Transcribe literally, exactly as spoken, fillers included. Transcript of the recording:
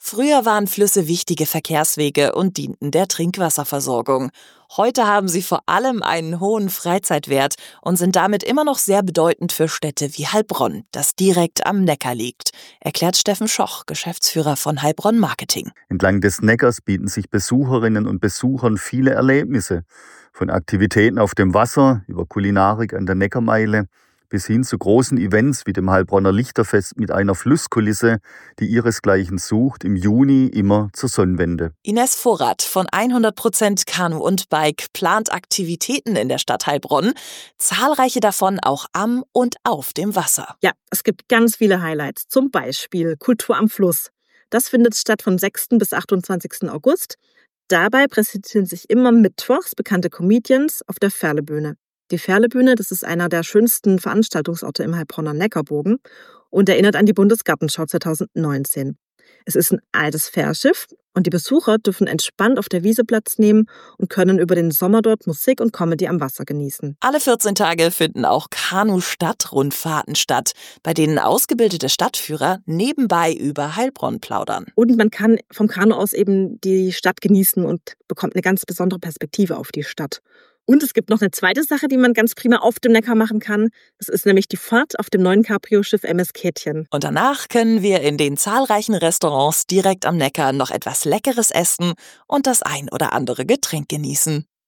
Früher waren Flüsse wichtige Verkehrswege und dienten der Trinkwasserversorgung. Heute haben sie vor allem einen hohen Freizeitwert und sind damit immer noch sehr bedeutend für Städte wie Heilbronn, das direkt am Neckar liegt, erklärt Steffen Schoch, Geschäftsführer von Heilbronn Marketing. Entlang des Neckars bieten sich Besucherinnen und Besuchern viele Erlebnisse. Von Aktivitäten auf dem Wasser über Kulinarik an der Neckarmeile bis hin zu großen Events wie dem Heilbronner Lichterfest mit einer Flusskulisse, die ihresgleichen sucht, im Juni immer zur Sonnenwende. Ines Vorrat von hundert Prozent Kanu und Bike plant Aktivitäten in der Stadt Heilbronn, zahlreiche davon auch am und auf dem Wasser. Ja, es gibt ganz viele Highlights, zum Beispiel Kultur am Fluss. Das findet statt vom sechsten bis achtundzwanzigsten August. Dabei präsentieren sich immer mittwochs bekannte Comedians auf der Ferlebühne. Die Ferlebühne, das ist einer der schönsten Veranstaltungsorte im Heilbronner Neckarbogen und erinnert an die Bundesgartenschau zweitausendneunzehn. Es ist ein altes Fährschiff und die Besucher dürfen entspannt auf der Wiese Platz nehmen und können über den Sommer dort Musik und Comedy am Wasser genießen. Alle vierzehn Tage finden auch Kanu-Stadtrundfahrten statt, bei denen ausgebildete Stadtführer nebenbei über Heilbronn plaudern. Und man kann vom Kanu aus eben die Stadt genießen und bekommt eine ganz besondere Perspektive auf die Stadt. Und es gibt noch eine zweite Sache, die man ganz prima auf dem Neckar machen kann. Das ist nämlich die Fahrt auf dem neuen Cabrio-Schiff M S Käthchen. Und danach können wir in den zahlreichen Restaurants direkt am Neckar noch etwas Leckeres essen und das ein oder andere Getränk genießen.